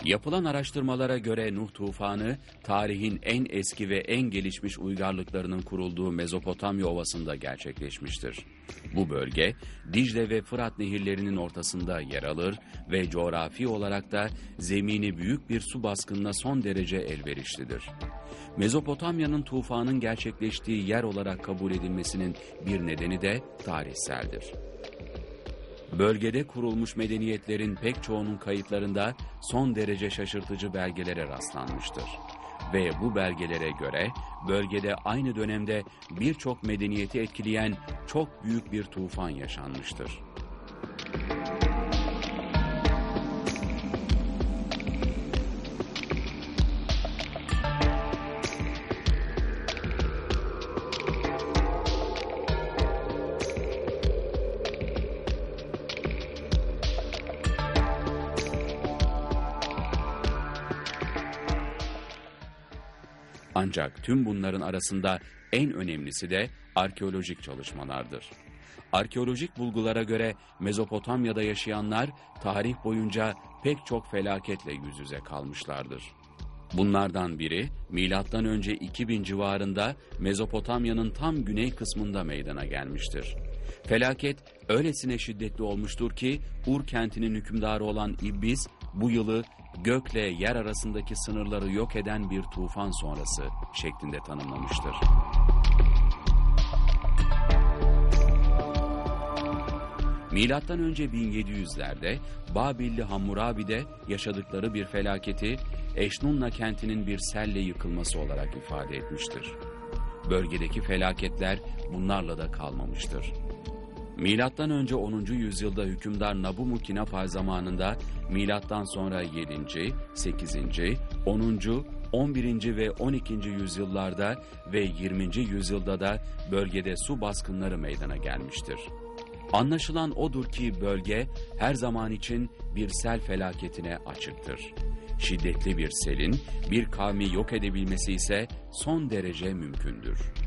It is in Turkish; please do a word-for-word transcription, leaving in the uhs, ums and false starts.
Yapılan araştırmalara göre Nuh tufanı, tarihin en eski ve en gelişmiş uygarlıklarının kurulduğu Mezopotamya Ovası'nda gerçekleşmiştir. Bu bölge, Dicle ve Fırat nehirlerinin ortasında yer alır ve coğrafi olarak da zemini büyük bir su baskınına son derece elverişlidir. Mezopotamya'nın tufanın gerçekleştiği yer olarak kabul edilmesinin bir nedeni de tarihseldir. Bölgede kurulmuş medeniyetlerin pek çoğunun kayıtlarında son derece şaşırtıcı belgelere rastlanmıştır. Ve bu belgelere göre bölgede aynı dönemde birçok medeniyeti etkileyen çok büyük bir tufan yaşanmıştır. Ancak tüm bunların arasında en önemlisi de arkeolojik çalışmalardır. Arkeolojik bulgulara göre Mezopotamya'da yaşayanlar tarih boyunca pek çok felaketle yüz yüze kalmışlardır. Bunlardan biri milattan önce iki bin civarında Mezopotamya'nın tam güney kısmında meydana gelmiştir. Felaket öylesine şiddetli olmuştur ki Ur kentinin hükümdarı olan İblis bu yılı gökle yer arasındaki sınırları yok eden bir tufan sonrası şeklinde tanımlamıştır. Milattan önce bin yedi yüzlerde Babilli Hammurabi'de yaşadıkları bir felaketi Eşnunna kentinin bir selle yıkılması olarak ifade etmiştir. Bölgedeki felaketler bunlarla da kalmamıştır. Milattan önce onuncu yüzyılda hükümdar Nabumukinaphar zamanında milattan sonra yedinci, sekizinci, onuncu, on birinci ve on ikinci yüzyıllarda ve yirminci yüzyılda da bölgede su baskınları meydana gelmiştir. Anlaşılan odur ki bölge her zaman için bir sel felaketine açıktır. Şiddetli bir selin bir kavmi yok edebilmesi ise son derece mümkündür.